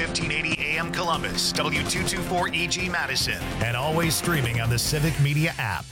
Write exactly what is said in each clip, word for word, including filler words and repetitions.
fifteen eighty A M Columbus, W two twenty-four E G Madison, and always streaming on the Civic Media app.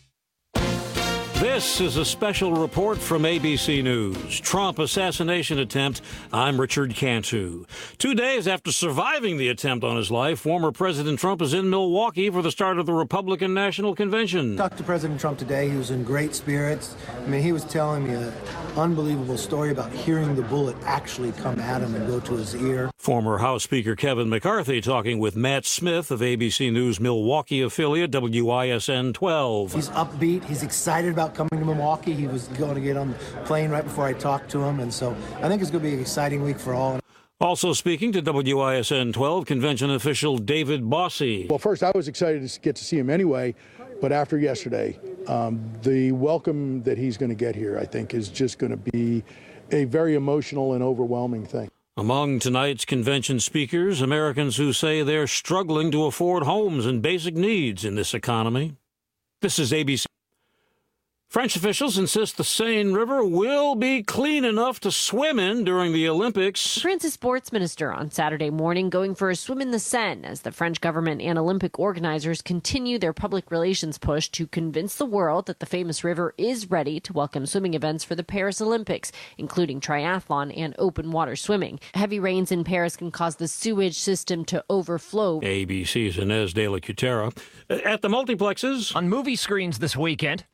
This is a special report from A B C News. Trump assassination attempt. I'm Richard Cantu. Two days after surviving the attempt on his life, former President Trump is in Milwaukee for the start of the Republican National Convention. I talked to President Trump today. He was in great spirits. I mean, he was telling me an unbelievable story about hearing the bullet actually come at him and go to his ear. Former House Speaker Kevin McCarthy talking with Matt Smith of A B C News Milwaukee affiliate W I S N twelve. He's upbeat. He's excited about coming to Milwaukee. He was going to get on the plane right before I talked to him, and so I think it's going to be an exciting week for all. Also speaking to W I S N twelve, convention official David Bossie. Well, first, I was excited to get to see him anyway, but after yesterday, um, the welcome that he's going to get here, I think, is just going to be a very emotional and overwhelming thing. Among tonight's convention speakers, Americans who say they're struggling to afford homes and basic needs in this economy. This is A B C. French officials insist the Seine River will be clean enough to swim in during the Olympics. The France's sports minister on Saturday morning going for a swim in the Seine as the French government and Olympic organizers continue their public relations push to convince the world that the famous river is ready to welcome swimming events for the Paris Olympics, including triathlon and open water swimming. Heavy rains in Paris can cause the sewage system to overflow. A B C's Inez de la Cutera. At the multiplexes. On movie screens this weekend.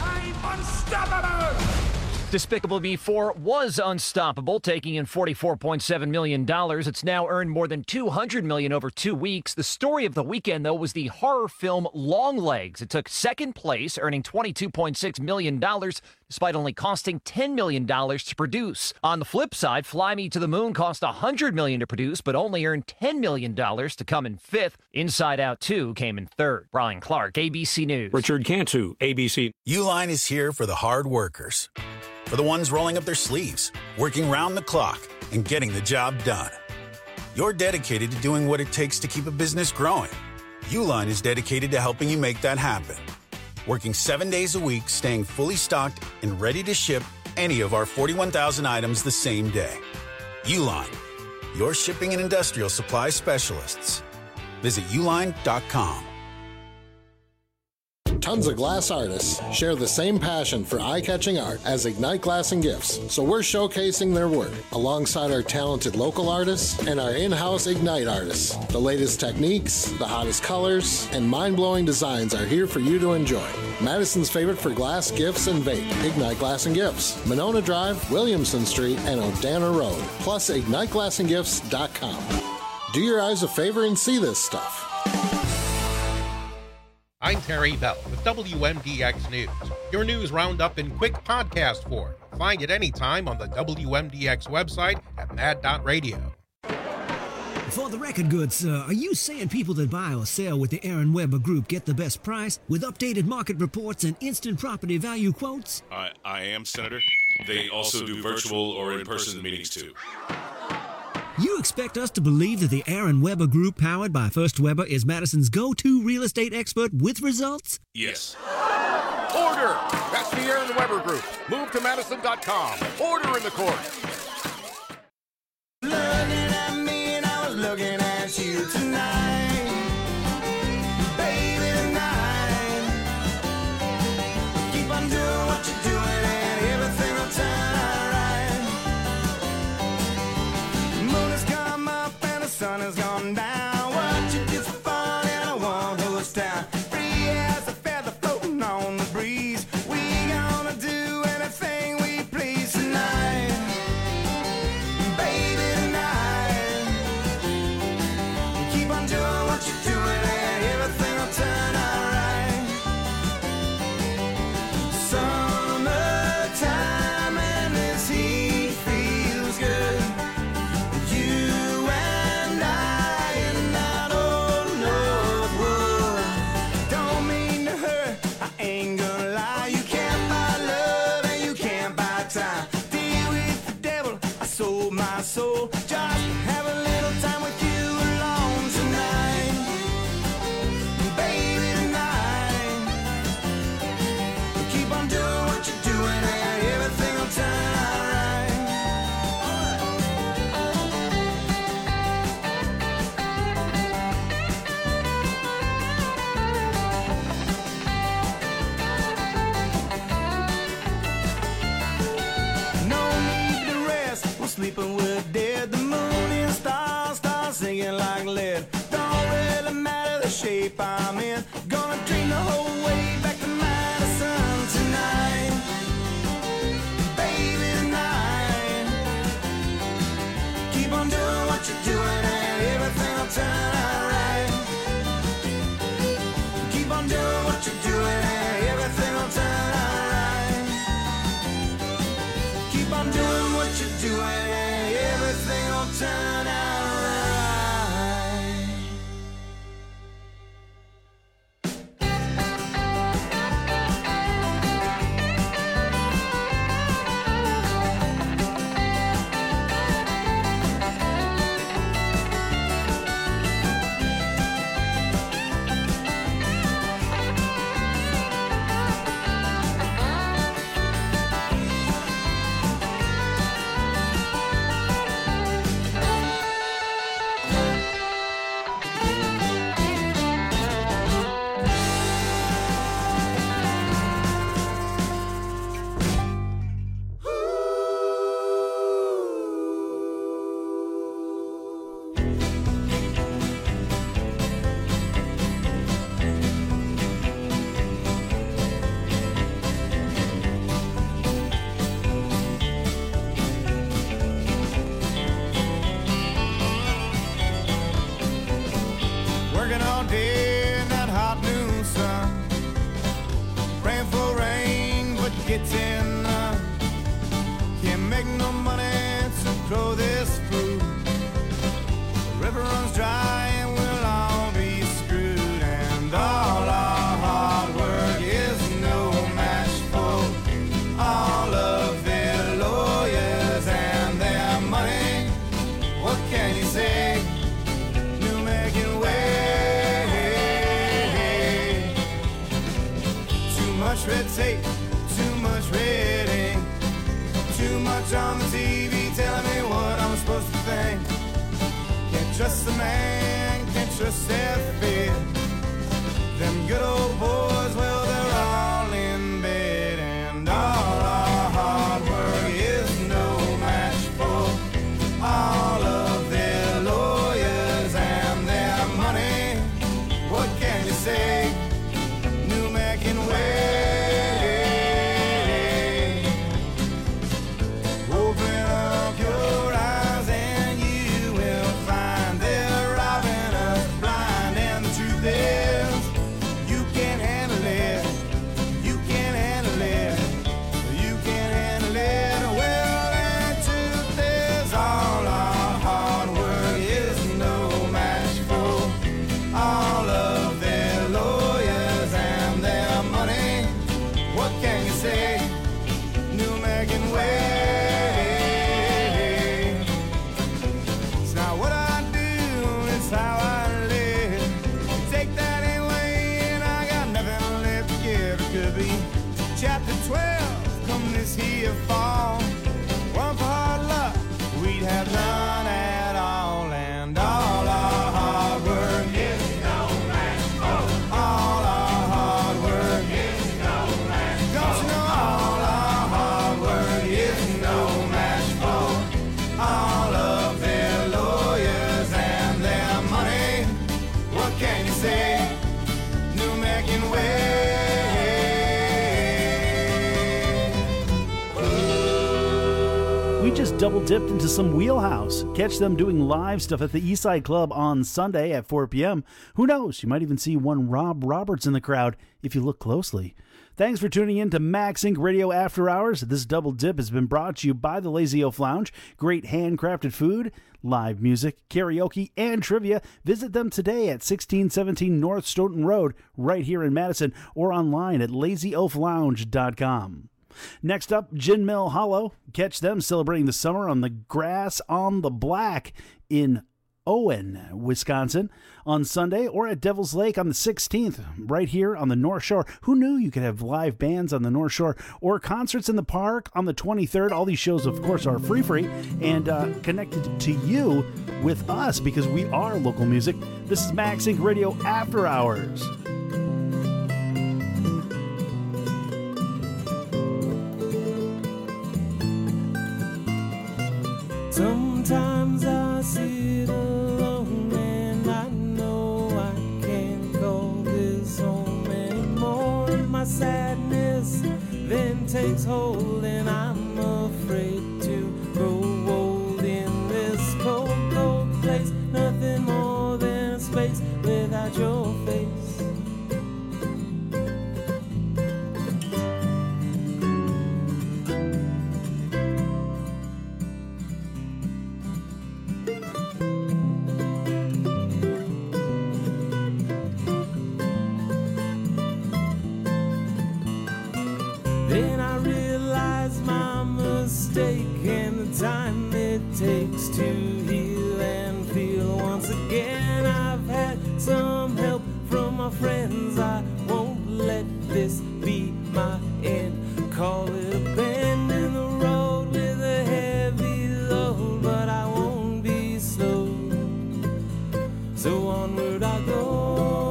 Unstoppable! Despicable Me four was unstoppable, taking in forty-four point seven million dollars. It's now earned more than two hundred million dollars over two weeks. The story of the weekend, though, was the horror film Longlegs. It took second place, earning twenty-two point six million dollars, despite only costing ten million dollars to produce. On the flip side, Fly Me to the Moon cost one hundred million dollars to produce, but only earned ten million dollars to come in fifth. Inside Out two came in third. Brian Clark, A B C News. Richard Cantu, A B C. Uline is here for the hard workers. For the ones rolling up their sleeves, working round the clock, and getting the job done. You're dedicated to doing what it takes to keep a business growing. Uline is dedicated to helping you make that happen. Working seven days a week, staying fully stocked, and ready to ship any of our forty-one thousand items the same day. Uline, your shipping and industrial supply specialists. Visit uline dot com. Tons of glass artists share the same passion for eye-catching art as Ignite Glass and Gifts, so we're showcasing their work alongside our talented local artists and our in-house Ignite artists. The latest techniques, the hottest colors, and mind-blowing designs are here for you to enjoy. Madison's favorite for glass, gifts, and vape, Ignite Glass and Gifts. Monona Drive, Williamson Street, and Odana Road, plus ignite glass and gifts dot com. Do your eyes a favor and see this stuff. I'm Terry Bell with W M D X News, your news roundup in quick podcast form. Find it anytime on the W M D X website at mad dot radio. For the record goods, sir, are you saying people that buy or sell with the Aaron Weber Group get the best price with updated market reports and instant property value quotes? I, I am, Senator. They also do virtual or in-person meetings, too. You expect us to believe that the Aaron Weber Group, powered by First Weber, is Madison's go-to real estate expert with results? Yes. Order! That's the Aaron Weber Group. Move to Madison dot com. Order in the court. Looking at me and I was looking at you tonight. Baby, tonight. Keep on doing what you're doing and everything will turn out right. Moon has come up and the sun has gone down. What you do for fun and I won't who's down. Free as a feather floating on the breeze. We gonna do anything we please tonight. Baby, tonight. Keep on doing what you're doing and everything will turn out right. Summertime and this heat feels good. You and I in all day in that hot noon sun, praying for rain but getting none. Can't make no money to grow this food. The river runs dry and we'll all be screwed. And all our hard work is no match for all of their lawyers and their money. What can you say? New making way. Too much red tape, too much red ink, too much on the T V telling me what I'm supposed to think. Can't trust the man, can't trust their fear. Them good old boys, well, they're all in bed. And all our hard work is no match for all of their lawyers and their money. What can you say? New making way. Open up your eyes and you will find they're robbing us blind. And the truth is, you can't handle it. You can't handle it. You can't handle it. Well, the truth is, all our hard work is no match for all of their lawyers and their money. What can you say? New making way. It's not what I do, it's how I live. Take that away and I got nothing left to give. It could be chapter twelve come this here fall. One for hard luck, we'd have none at all. And all our hard work is no match for all our hard work is no match. Don't you know all our hard work is no match for all of their lawyers and their money. What can you say? New making way. We just double dipped into some Wheelhouse. Catch them doing live stuff at the Eastside Club on Sunday at four p.m. Who knows? You might even see one Rob Roberts in the crowd if you look closely. Thanks for tuning in to Max Incorporated. Radio After Hours. This double dip has been brought to you by the Lazy Oaf Lounge. Great handcrafted food, live music, karaoke, and trivia. Visit them today at sixteen seventeen North Stoughton Road, right here in Madison, or online at lazy oaf lounge dot com. Next up, Gin Mill Hollow. Catch them celebrating the summer on the Grass on the Black in Owen, Wisconsin on Sunday, or at Devil's Lake on the sixteenth, right here on the North Shore. Who knew you could have live bands on the North Shore, or concerts in the park on the twenty-third? All these shows, of course, are free free and uh, connected to you with us because we are local music. This is Max Incorporated. Radio After Hours. Sometimes I sit alone and I know I can't call this home anymore. My sadness then takes hold and I'm afraid to grow old in this cold, cold place. Nothing more than a space without your face. Then I realize my mistake and the time it takes to heal and feel once again. I've had some help from my friends. I won't let this be my end. Call it a bend in the road with a heavy load, but I won't be slow. So onward I go.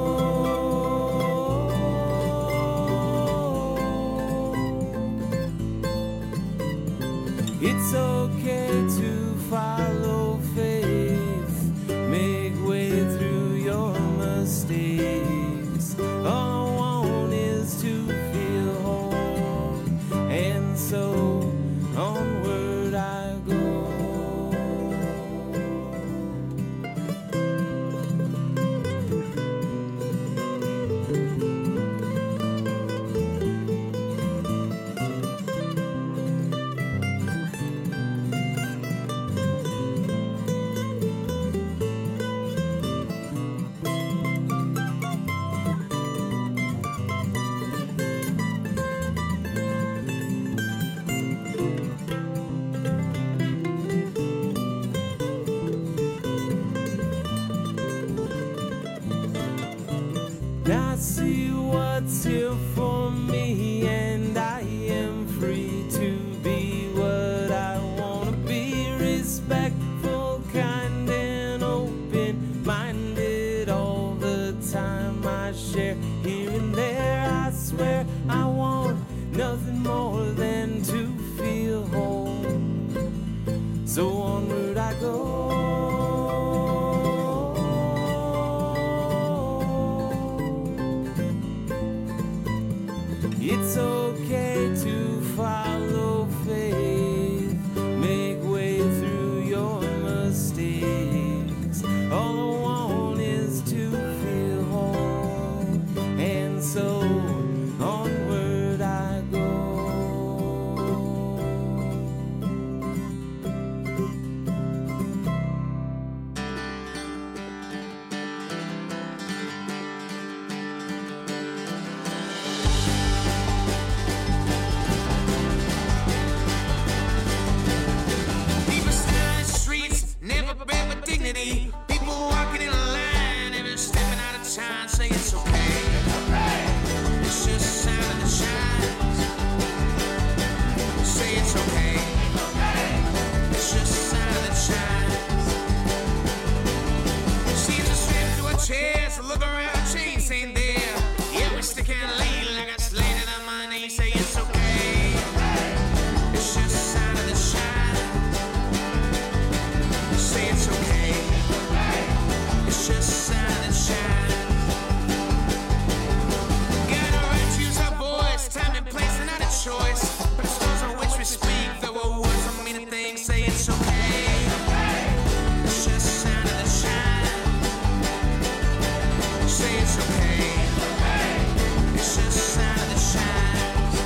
It's okay to follow faith, make way through your mistakes. I see what's here for me, and I am free to be what I want to be. Respectful, kind, and open-minded all the time. I share here and there. I swear I want nothing more than to feel home. So onward I go. It's okay to follow faith, make way through your mistakes. All I want is to feel whole, and so onward I go. People stand in the streets, never been with dignity. People walking in a line, never stepping out of time, say it's okay. It's just a sign of the chimes. Say it's okay. It's just a sign of the chimes. Seems to slip through a chair, so look around, chains ain't there. Yeah, we stick and lean like I slated on my knee, say it's okay. It's just a sign of the chimes. Say it's okay. It's just a sign of the chimes. Got a right to use our voice, time and place and not a choice. But it's those on which we speak, though our words don't mean a thing. Say it's okay. It's just a sign of the chimes. Say it's okay. It's just a sign of the chimes.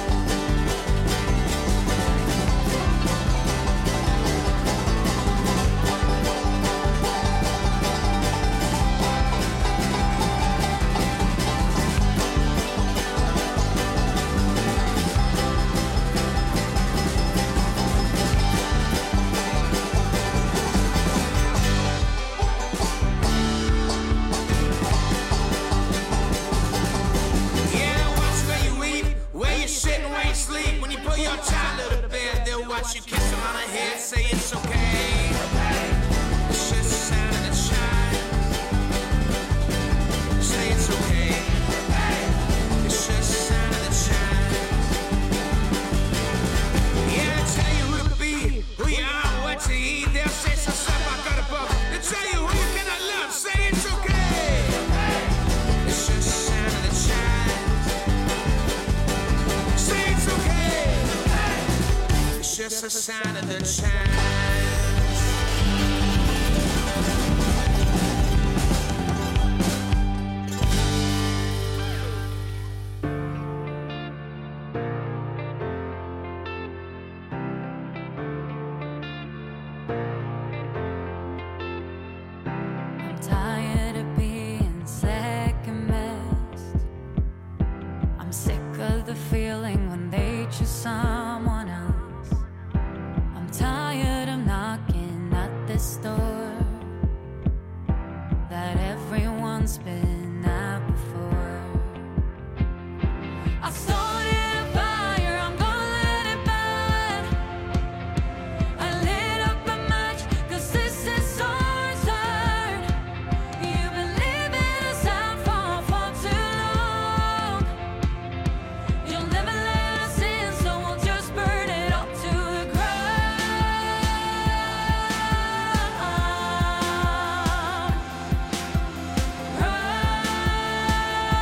Yeah, watch where you eat, where you sit and where you sleep. When you put your child to bed, they'll watch you kiss them on the head. Say it's okay. It's just a sign of the chimes. Say it's okay. It's just a sign of the chimes. Yeah, they tell you who to be, who you are, what to eat. They'll say some stuff I got above. They tell you who you cannot love. Say it's okay. It's just a sign of the chimes. Say it's okay. It's just a sign of the chimes. I'm tired of being second best. I'm sick of the feeling when they choose someone else. I'm tired of knocking at this door that everyone's been at before. I started a fire, I'm gonna let it burn. I lit up a match, 'cause this is our turn. You've been leaving us out for far too long. You'll never let us in, so we'll just burn it all to the ground.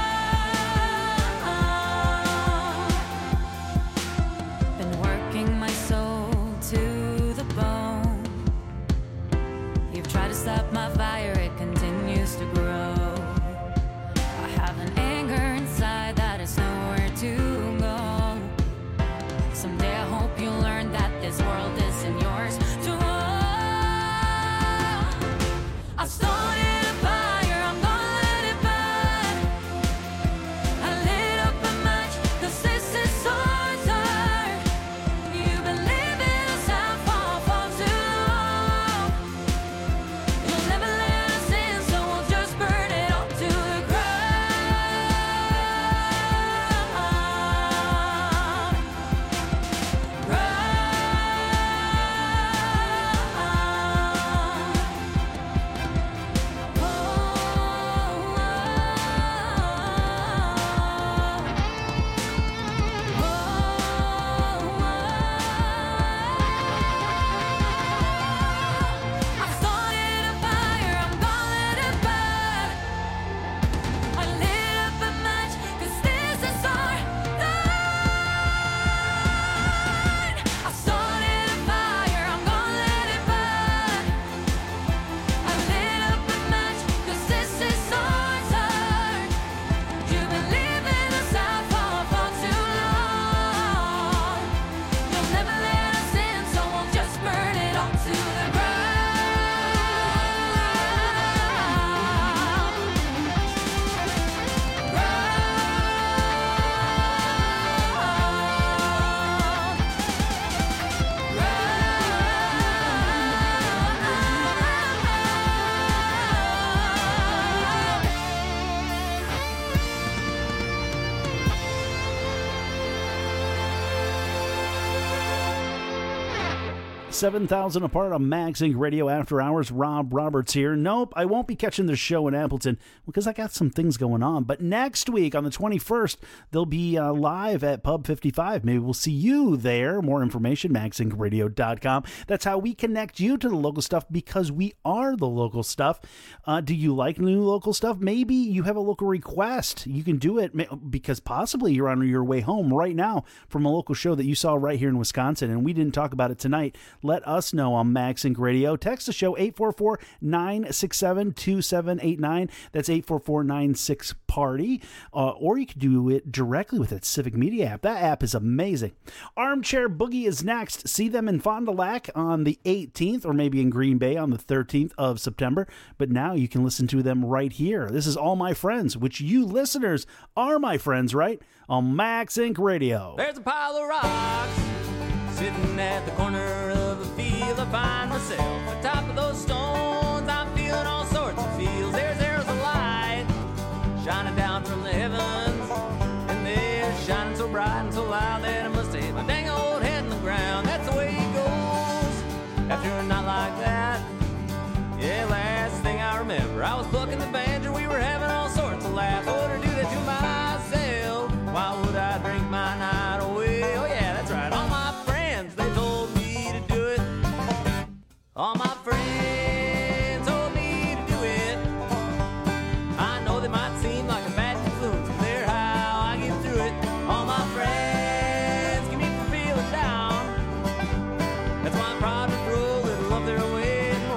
seven thousand apart on Max Inc Radio After Hours. Rob Roberts here. Nope, I won't be catching the show in Appleton because I got some things going on. But next week on the twenty-first, they'll be uh, live at Pub fifty-five. Maybe we'll see you there. More information, max inc radio dot com. That's how we connect you to the local stuff because we are the local stuff. Uh, do you like new local stuff? Maybe you have a local request. You can do it because possibly you're on your way home right now from a local show that you saw right here in Wisconsin, and we didn't talk about it tonight. Let us know on Max Inc Radio. Text the show eight four four, nine six seven, two seven eight nine. That's eight four four, nine six, party. Uh, or you can do it directly with its Civic Media app. That app is amazing. Armchair Boogie is next. See them in Fond du Lac on the eighteenth, or maybe in Green Bay on the thirteenth of September. But now you can listen to them right here. This is All My Friends, which you listeners are my friends, right? On Max Inc Radio. There's a pile of rocks sitting at the corner of the field. I find myself on top of those stones. I'm feeling all sorts of feels. There's arrows of light shining down from the heavens, and they're shining so bright and so loud that I must have hit my dang old head in the ground. That's the way it goes after a night like that. Yeah, last thing I remember, I was plucking the banjo. We were having all sorts of laughs. I would do that to myself. Why would I drink my night away? Oh yeah, that's right. All my friends, they told me to do it. All my friends told me to do it. I know they might seem like a bad influence, but they're how I get through it. All my friends keep me from feeling down. That's why I'm proud to throw a little of their way and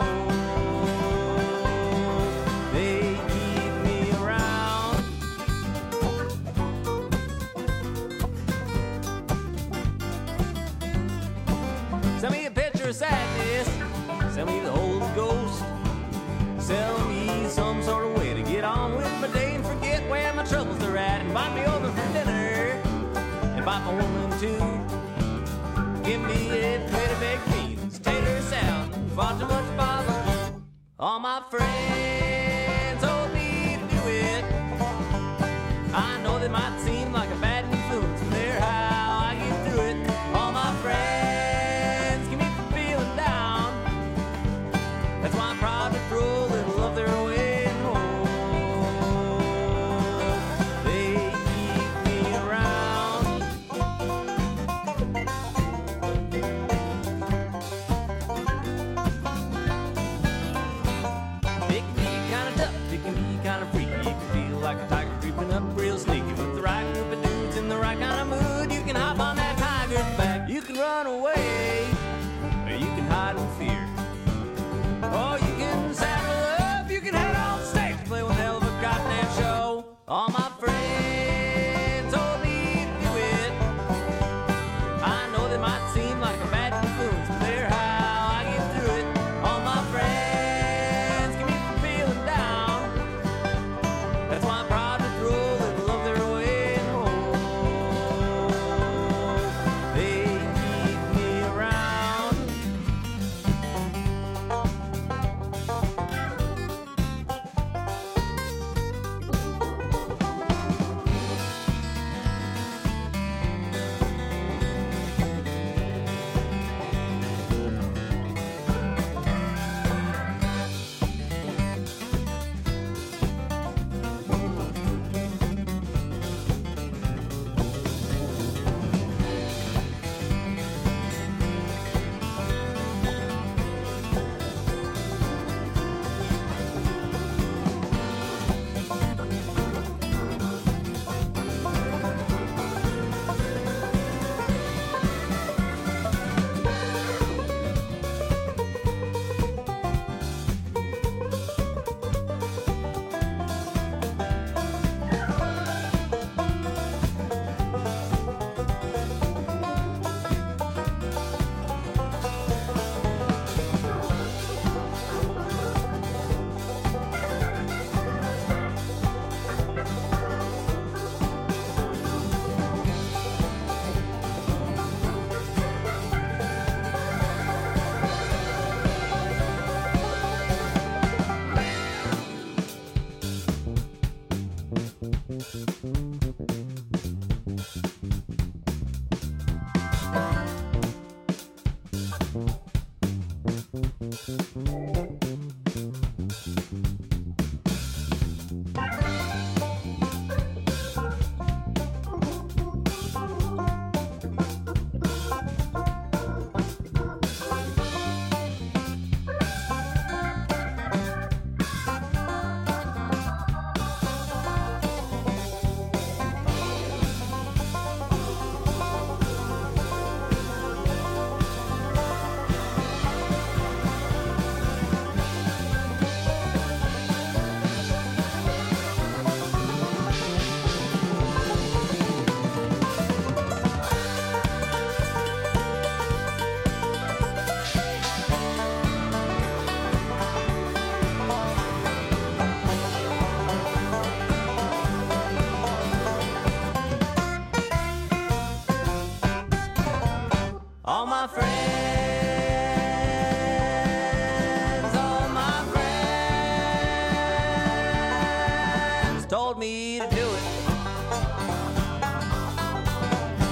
roll. They keep me around. Send me a picture of sadness. Send me the Holy Ghost. Sell me some sort of way to get on with my day and forget where my troubles are at. Invite me over for dinner. Invite my woman too. Give me a plate of baked beans, tater salad, far too much bother. All my friends told me to do it. I know they might seem like a bad influence, but they're how I get through it. All my friends keep me from feeling down. That's why I'm proud to throw a little of their way and roll. They keep me around. Pick me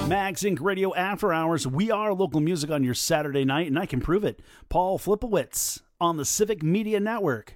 Mags Incorporated. Radio After Hours. We are local music on your Saturday night, and I can prove it. Paul Flipowitz on the Civic Media Network.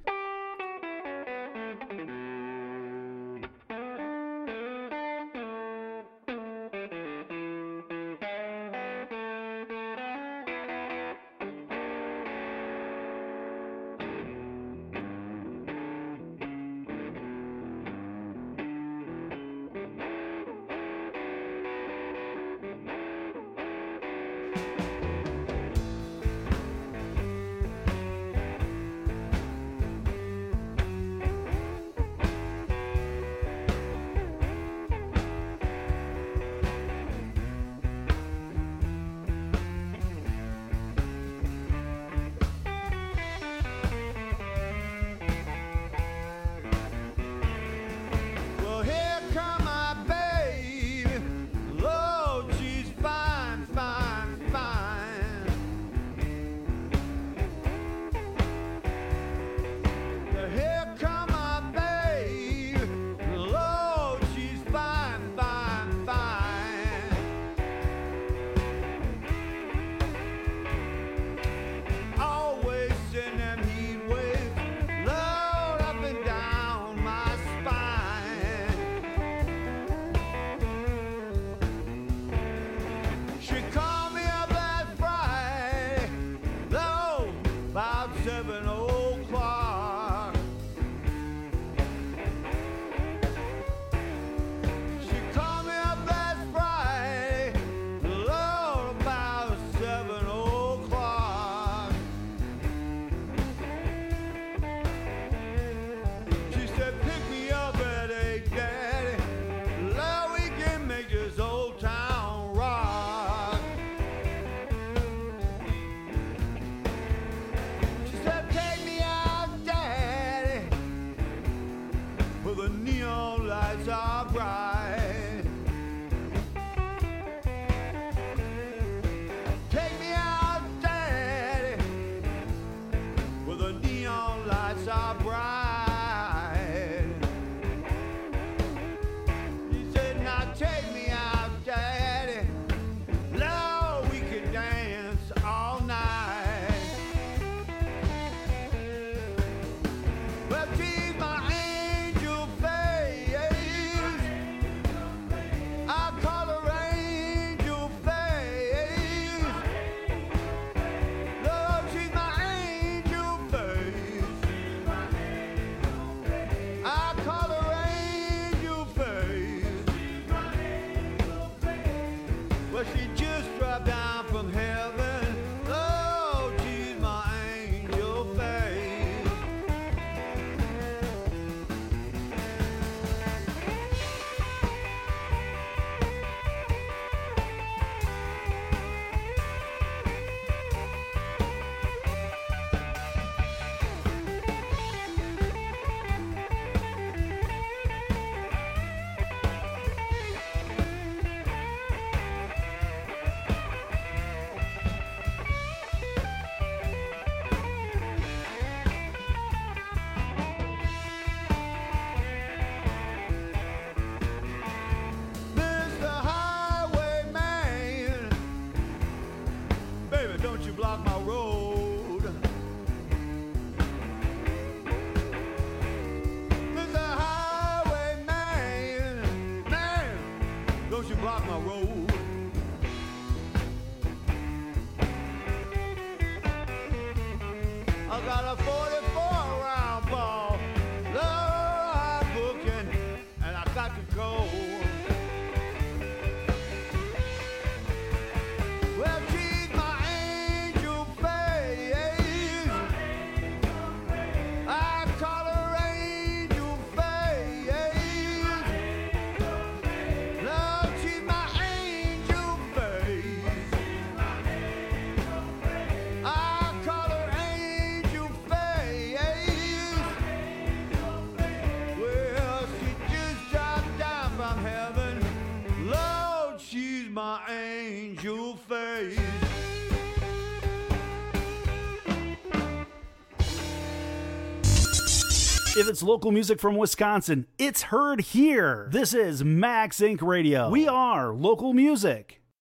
If it's local music from Wisconsin, it's heard here. This is Max Incorporated. Radio. We are local music.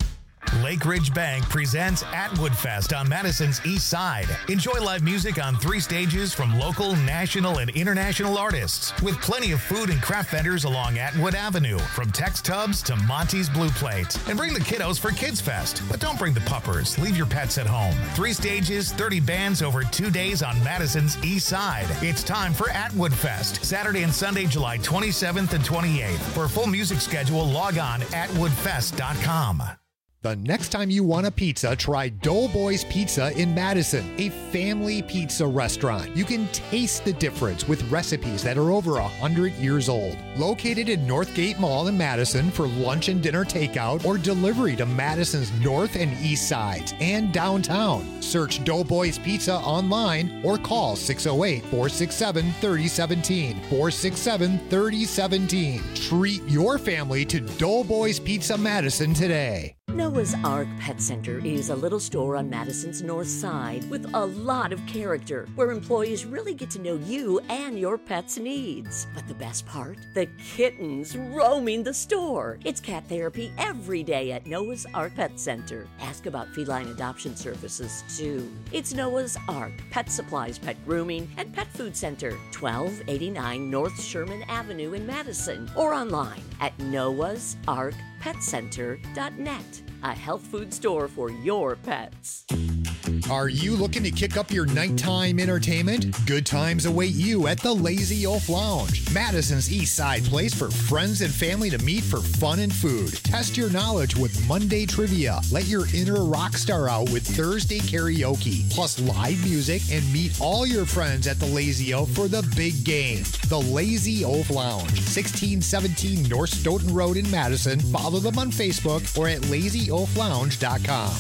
Lake Ridge Bank presents Atwood Fest on Madison's East Side. Enjoy live music on three stages from local, national, and international artists, with plenty of food and craft vendors along Atwood Avenue, from Tex Tubs to Monty's Blue Plate. And bring the kiddos for Kids Fest, but don't bring the puppers. Leave your pets at home. Three stages, thirty bands over two days on Madison's East Side. It's time for Atwood Fest, Saturday and Sunday, July twenty-seventh and twenty-eighth. For a full music schedule, log on atwood fest dot com. The next time you want a pizza, try Doughboys Pizza in Madison, a family pizza restaurant. You can taste the difference with recipes that are over one hundred years old. Located in Northgate Mall in Madison for lunch and dinner takeout or delivery to Madison's north and east sides and downtown. Search Doughboys Pizza online or call six oh eight, four six seven, three oh one seven, four six seven, three oh one seven. Treat your family to Doughboys Pizza Madison today. Noah's Ark Pet Center is a little store on Madison's north side with a lot of character, where employees really get to know you and your pet's needs. But the best part? The kittens roaming the store. It's cat therapy every day at Noah's Ark Pet Center. Ask about feline adoption services, too. It's Noah's Ark Pet Supplies, Pet Grooming, and Pet Food Center, twelve eighty-nine North Sherman Avenue in Madison, or online at noahs ark pet center dot net. A health food store for your pets. Are you looking to kick up your nighttime entertainment? Good times await you at the Lazy Oaf Lounge, Madison's East Side place for friends and family to meet for fun and food. Test your knowledge with Monday trivia. Let your inner rock star out with Thursday karaoke, plus live music, and meet all your friends at the Lazy Oaf for the big game. The Lazy Oaf Lounge, sixteen seventeen North Stoughton Road in Madison. Follow them on Facebook or at lazy oaf lounge dot com.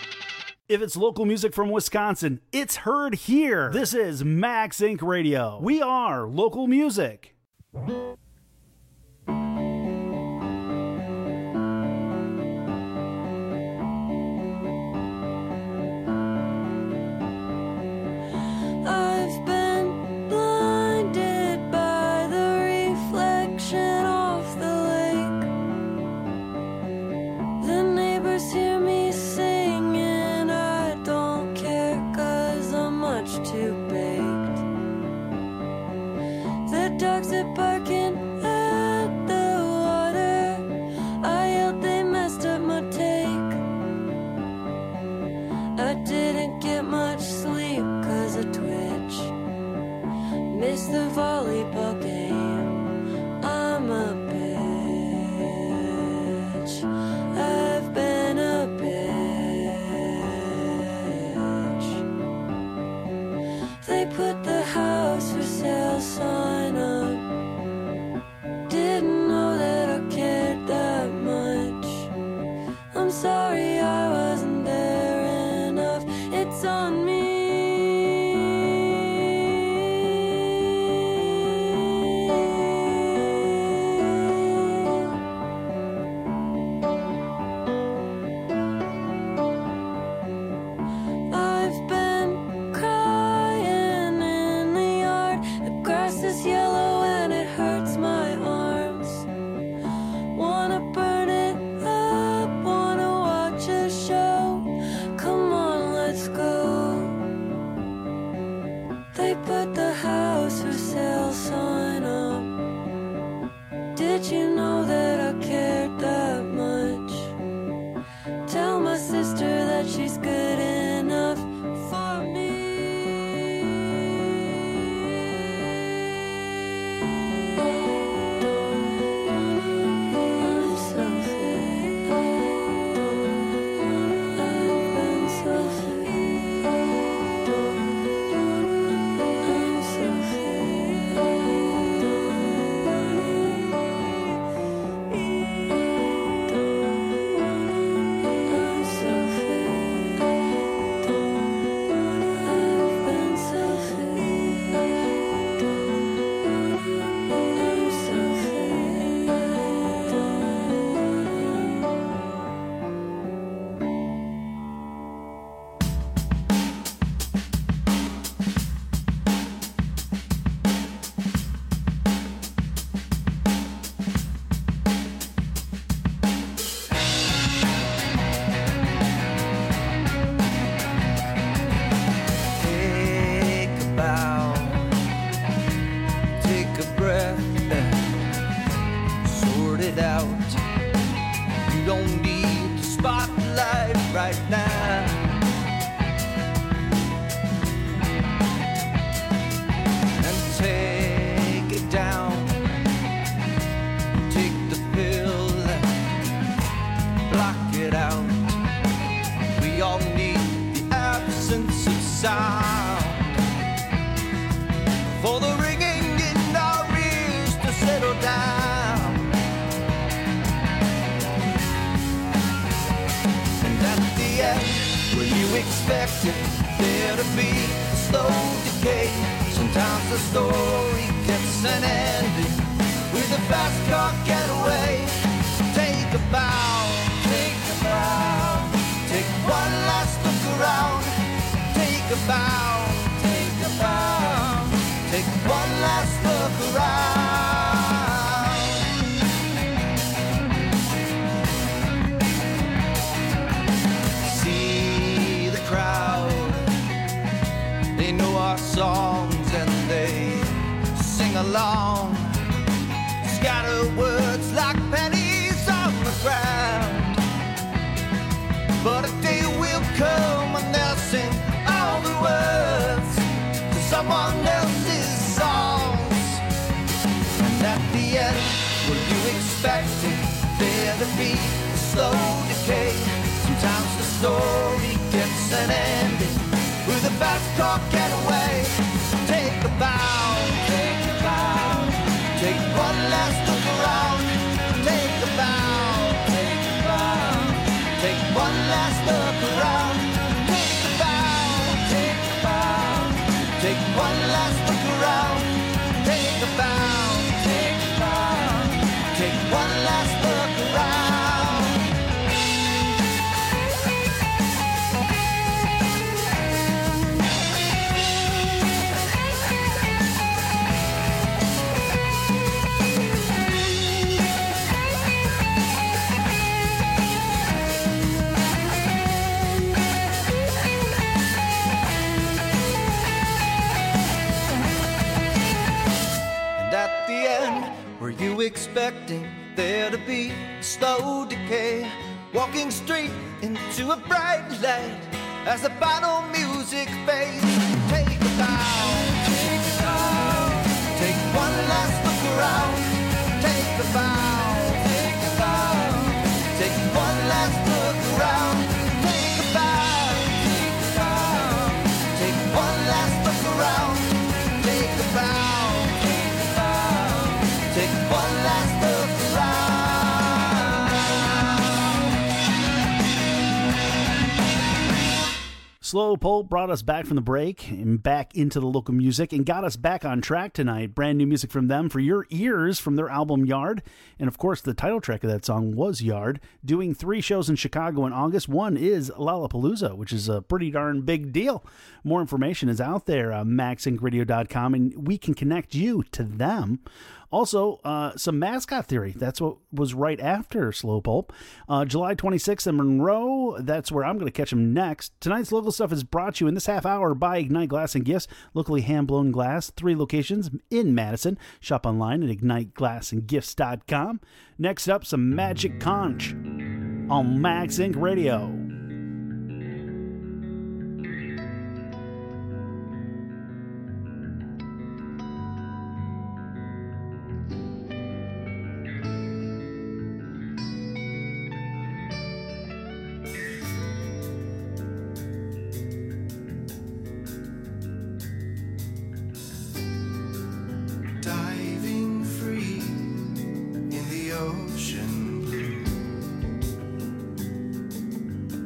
If it's local music from Wisconsin, it's heard here. This is Max Inc Radio. We are local music. I've been blinded by the reflection of the lake. The neighbors hear me singing. I don't care 'cause I'm much too baked. The dogs are barking at the water. I yelled they messed up my take. I didn't get much sleep 'cause of Twitch. Missed the volleyball game. I'm a bitch. I've been a bitch. They put the house for sale sign up. Didn't know that I cared that much. I'm sorry I wasn't there enough. It's on me. I've been crying in the yard. The grass is yellow and it hurts my arms. Wanna burn it up, wanna watch a show. Come on, let's go. They put the house for sale sign up. Did you know that I cared that much? Tell my sister that she's good enough for me. I'm selfish. I've been selfish. I'm selfish. it out. You don't need the spotlight right now. And take it down. Take the pill. Block it out. We all need the absence of sound. For the ringing in our ears to settle down. And at the end, where you expected there to be a slow decay, sometimes the story gets an ending with a fast car getaway. Take a bow, take a bow, take one last look around. Take a bow, take a bow, take one last look around. See the crowd, they know our songs and they sing along. Scatter words like pennies on the ground. But a day will come when they'll sing all the words to someone else's songs. And at the end, were you expecting there to be a slow decay? Sometimes the story gets an ending with a fast car getaway. Take a bow, take a bow, take one last look around. Take a bow, take a bow, take one last look around. Take a bow, take a bow, take one last look around. Take a bow, take a bow, take one last look around. At the end, were you expecting there to be a slow decay? Walking straight into a bright light as the final music fades. Take a bow, take a bow, take one last look around. Take a bow, take a bow, take one last look around. Take a bow, take a bow, take one last look around. Take a bow. Take one last look around. Slow Pulp brought us back from the break and back into the local music and got us back on track tonight. Brand new music from them for your ears from their album Yard. And of course, the title track of that song was Yard. Doing three shows in Chicago in August. One is Lollapalooza, which is a pretty darn big deal. More information is out there on max inc radio dot com, and we can connect you to them. Also, uh, some Mascot Theory. That's what was right after Slow Pulp. Uh, July twenty-sixth in Monroe. That's where I'm going to catch them next. Tonight's local stuff is brought to you in this half hour by Ignite Glass and Gifts. Locally hand-blown glass. Three locations in Madison. Shop online at ignite glass and gifts dot com. Next up, some Magic Conch on Max Inc Radio. Diving free in the ocean blue.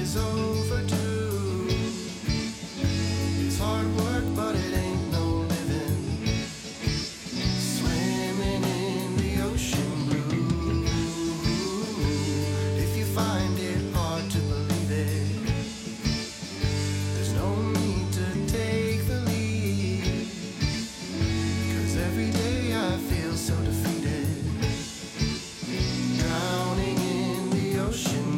is overdue. It's hard work, but it ain't no living. Swimming in the ocean blue. If you find it hard to believe it, there's no need to take the lead. 'Cause every day I feel so defeated. Drowning in the ocean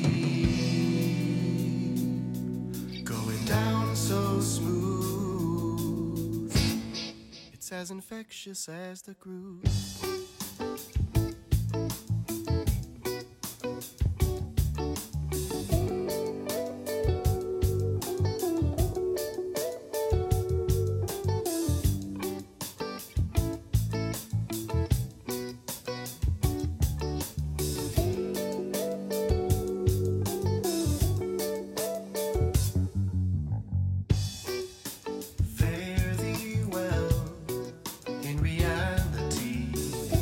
deep. Going down so smooth. It's as infectious as the groove. Fare thee well in reality.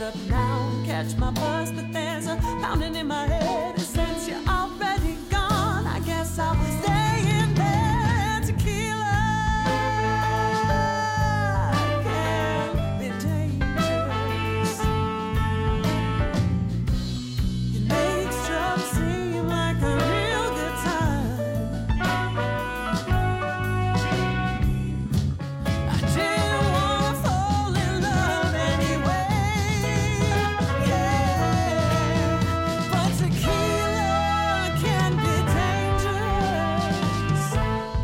up now and catch my bus, but there's a pounding in my head. And since you're already gone, I guess I'll stay in bed. Tequila can be dangerous. It makes trouble seem like a real good time. I didn't wanna fall in love anyway, yeah. But tequila can be dangerous.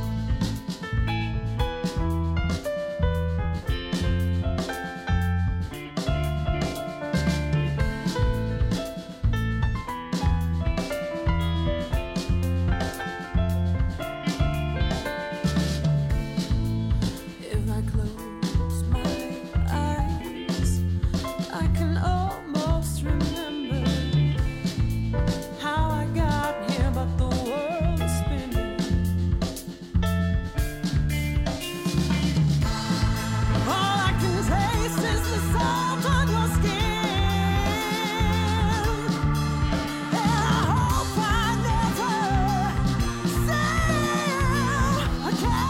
If I close my eyes, I can almost remember how I got here, but the world is spinning. All I can taste is the salt on your skin, and I hope I never sail again.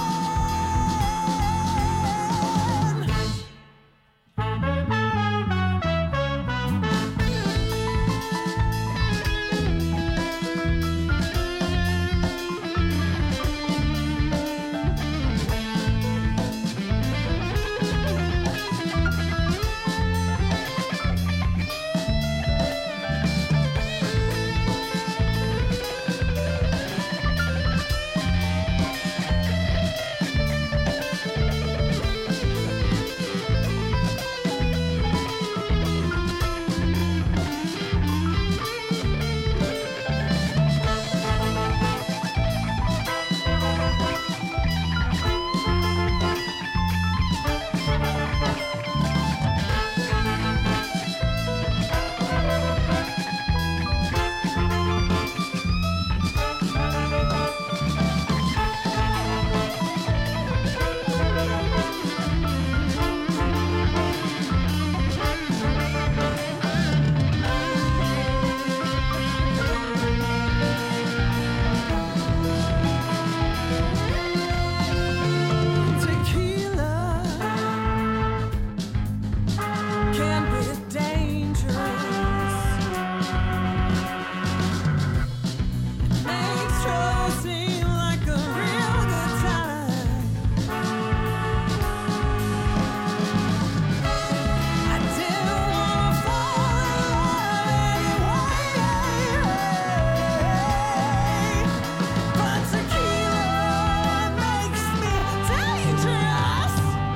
Tequila can be dangerous. Makes trouble seem like a real good time. I didn't wanna fall in love anyway, but tequila makes me dangerous.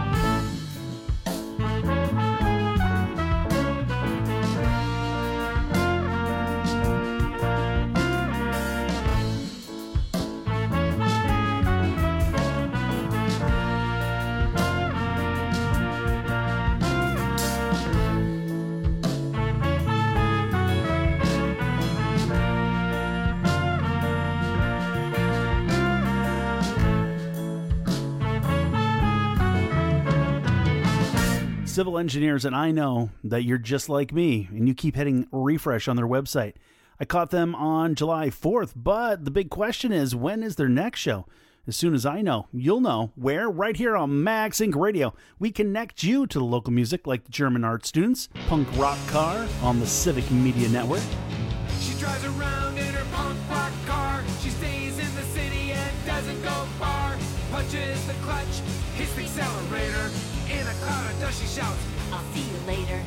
Civil engineers, and I know that you're just like me and you keep hitting refresh on their website. I caught them on July fourth, but the big question is, when is their next show? As soon as I know, you'll know where. Right here on Max Inc Radio, we connect you to the local music like the German art students, punk rock car on the Civic Media Network. She drives around in her punk rock car. She stays in the city and doesn't go far. Punches the clutch, hits the accelerator. In a cloud of dust she shouts, I'll see you later.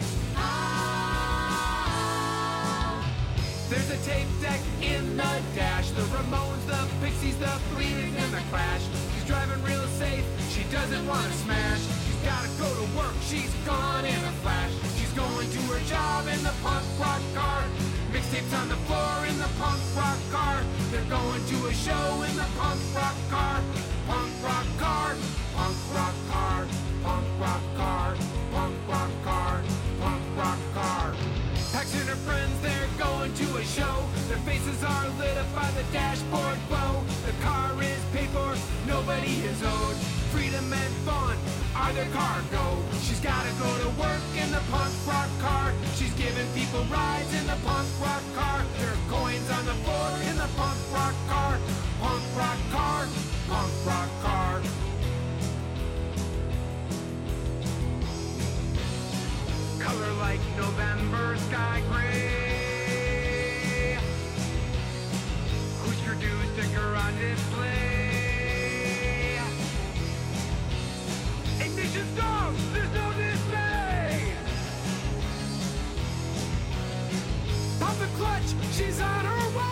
there's a tape deck in the dash. The Ramones, the Pixies, the Bleeding, and the Clash. She's driving real safe, she doesn't want to smash. She's gotta go to work, she's gone in a flash. She's going to her job in the punk rock car. Mixtapes on the floor in the punk rock car. They're going to a show in the punk rock car. Punk rock car, punk rock car, punk rock car, punk rock car, punk rock car. Pax and her friends, they're going to a show. Their faces are lit up by the dashboard glow. The car is paid for, nobody is owed. Freedom and fun are their cargo. She's gotta go to work in the punk rock car. She's giving people rides in the punk rock car. There are coins on the floor in the punk rock car. Punk rock car, punk rock car. Color like November sky gray. Husker Du sticker on display. Ignition stop! There's no display! Pop the clutch! She's on her way!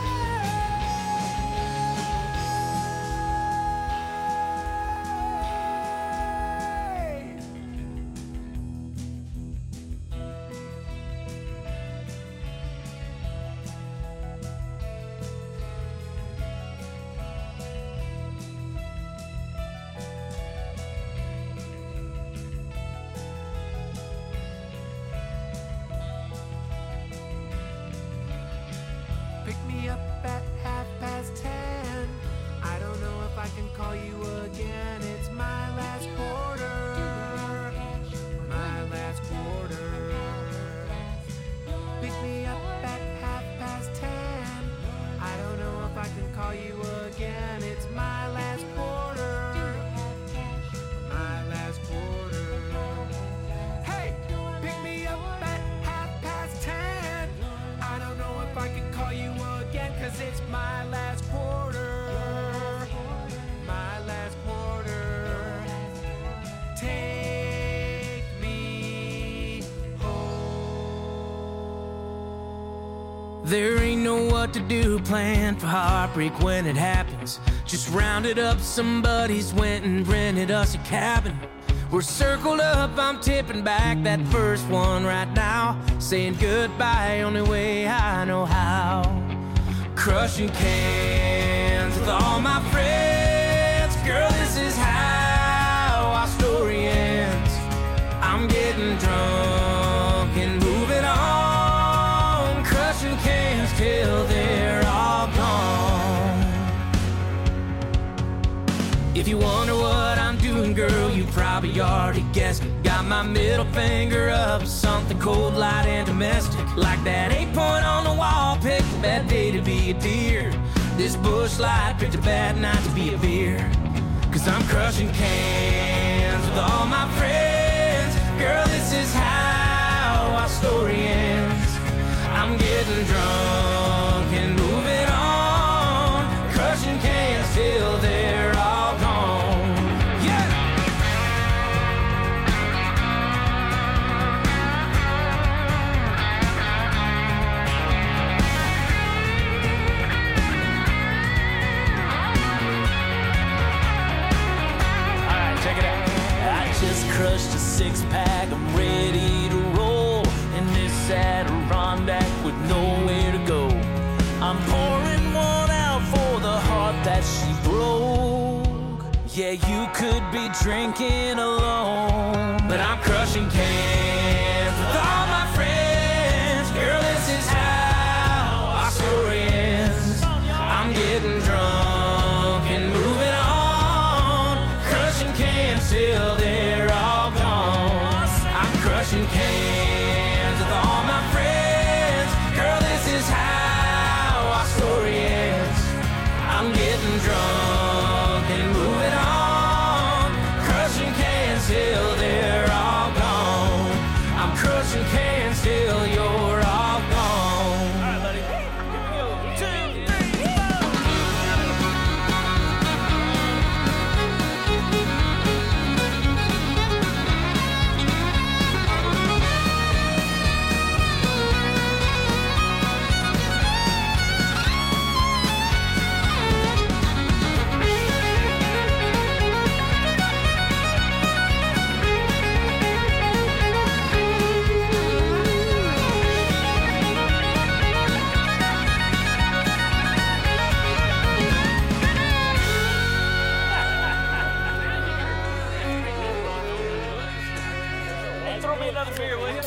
Pick me up at half past ten. I don't know if I can call you again. It's my last quarter. My last quarter. Pick me up at half past ten. I don't know if I can call you again. It's my last quarter. My last quarter. Hey, pick me up at half past ten. I don't know if I can call you again, cause it's my last quarter. My last quarter. Take me home. There ain't no what to do plan for heartbreak when it happens. Just rounded up some buddies, went and rented us a cabin. We're circled up, I'm tipping back that first one right now, saying goodbye only way I know how. Crushing cans with all my friends. Girl, this is how our story ends. I'm getting drunk and moving on, crushing cans till they're all gone. If you wonder what I'm doing, girl, you probably already guessed it. Got my middle finger up, something cold, light, and domestic. Like that eight point on the wall, picked a bad day to be a deer. This bush light picked a bad night to be a beer. Cause I'm crushing cans with all my friends. Girl, this is how our story ends. I'm getting drunk and moving on, crushing cans till they're all gone. Yeah! Alright, check it out. I just crushed a six pack, I'm ready to roll in this Adirondack with nowhere to go. I'm pouring one out for the heart that she broke. Yeah, you could be drinking alone, but I'm crushing cans with all my friends. Girl, this is how our story ends. I'm getting drunk and moving on, crushing cans till they're all gone. I'm crushing cans with all my friends. Girl, this is how our story ends. I'm getting drunk and moving on, crushing cans till they're all gone. I'm crushing cans till you're all gone. All right, buddy. Here we go. Two, three, throw me another beer, will you?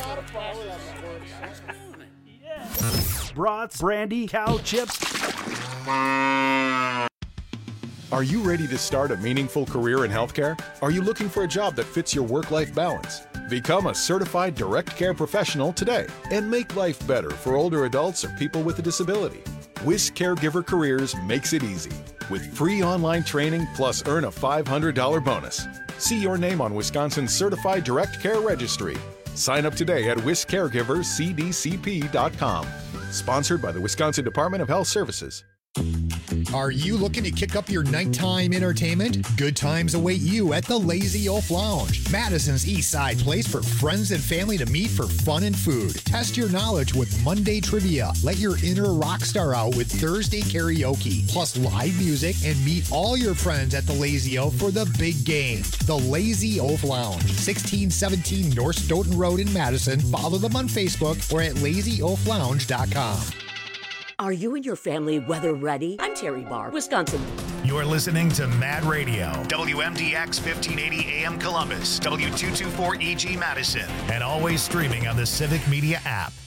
Brats, brandy, cow chips. Are you ready to start a meaningful career in healthcare? Are you looking for a job that fits your work-life balance? Become a certified direct care professional today and make life better for older adults or people with a disability. WIS Caregiver Careers makes it easy with free online training plus earn a five hundred dollars bonus. See your name on Wisconsin's Certified Direct Care Registry. Sign up today at wis caregiver c d c p dot com. Sponsored by the Wisconsin Department of Health Services. Are you looking to kick up your nighttime entertainment? Good times await you at the Lazy Oaf Lounge, Madison's East Side place for friends and family to meet for fun and food. Test your knowledge with Monday trivia. Let your inner rock star out with Thursday karaoke, plus live music, and meet all your friends at the Lazy Oaf for the big game. The Lazy Oaf Lounge, sixteen seventeen North Stoughton Road in Madison. Follow them on Facebook or at lazy oaf lounge dot com. Are you and your family weather ready? I'm Terry Barr, Wisconsin. You're listening to Mad Radio, W M D X fifteen eighty A M Columbus, W two twenty-four E G Madison, and always streaming on the Civic Media app.